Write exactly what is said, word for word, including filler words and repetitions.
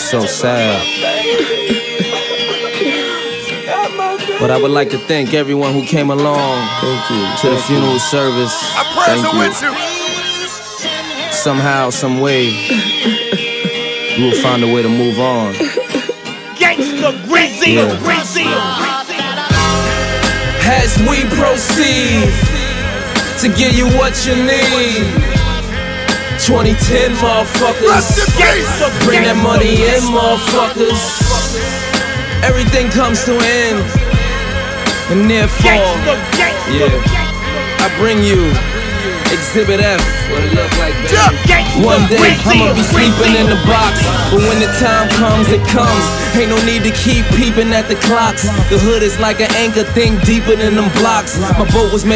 so sad. But I would like to thank everyone who came along. Thank you. To the funeral service. I'm present with you. Somehow, some way, we will find a way to move on. Gangsta Greasy, Yeah. Greasy. As we proceed to give you what you need, twenty ten motherfuckers, Rest in peace. bring that money in motherfuckers. Everything comes to an end, and therefore, Gangsta, gangsta, yeah, I bring you Exhibit F. What it look like, baby? gangsta, One day Greasy, I'ma be sleeping in the box, but when the time comes, it comes. Ain't no need to keep peeping at the clocks. The hood is like an anchor thing deeper than them blocks. My boat was made